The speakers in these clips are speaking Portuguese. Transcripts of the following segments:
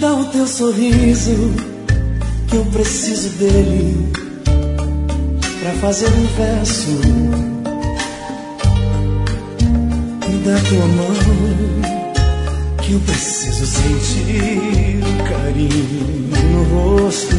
dá o teu sorriso, que eu preciso dele pra fazer um verso. Me dá tua mão, que eu preciso sentir o carinho no rosto.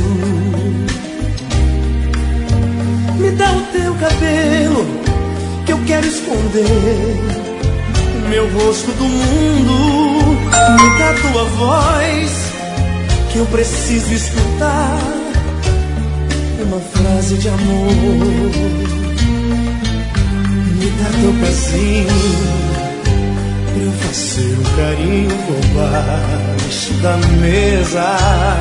Me dá o teu cabelo, que eu quero esconder meu rosto do mundo. Me dá tua voz, que eu preciso escutar uma frase de amor. Me dá teu pezinho, pra eu fazer um carinho por baixo da mesa.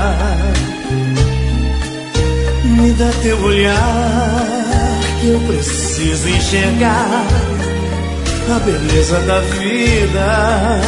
Me dá teu olhar, que eu preciso enxergar a beleza da vida.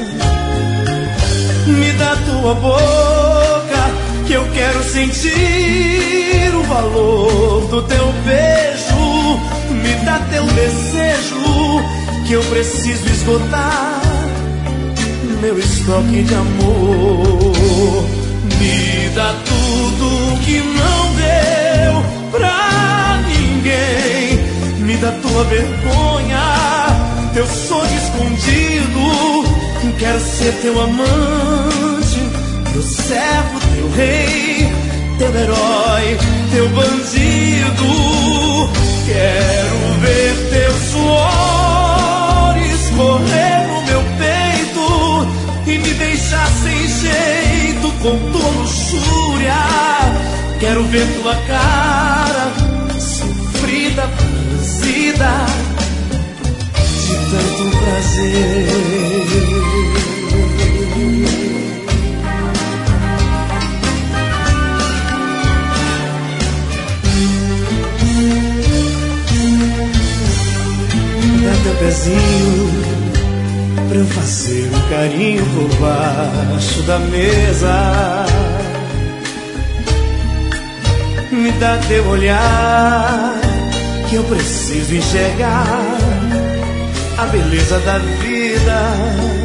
Me dá tua boca, que eu quero sentir o valor do teu beijo. Me dá teu desejo, que eu preciso esgotar meu estoque de amor. Me dá tudo que não deu pra ninguém. Me dá tua vergonha, teu sonho escondido. Quero ser teu amante, teu servo, teu rei, teu herói, teu bandido. Quero ver teu suor escorrer no meu peito e me deixar sem jeito com tua luxúria. Quero ver tua cara sofrida, franzida de tanto prazer. Dá teu pezinho, pra eu fazer um carinho por baixo da mesa. Me dá teu olhar, que eu preciso enxergar a beleza da vida.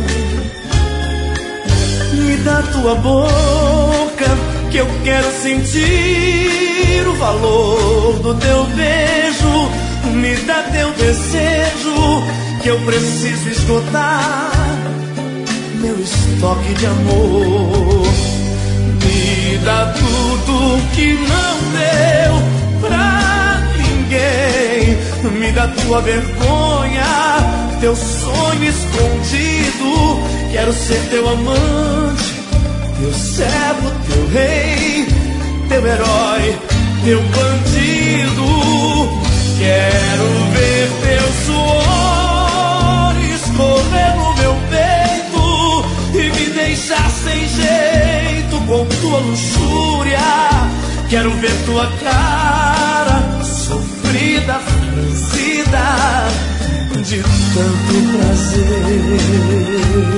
Me dá tua boca, que eu quero sentir o valor do teu beijo. Me dá teu desejo, que eu preciso esgotar meu estoque de amor. Me dá tudo que não deu pra ninguém. Me dá tua vergonha, teu sonho escondido. Quero ser teu amante, teu servo, teu rei, teu herói, teu bandido. Quero ver teu suor escorrer no meu peito e me deixar sem jeito com tua luxúria. Quero ver tua cara sofrida, franzida de tanto prazer.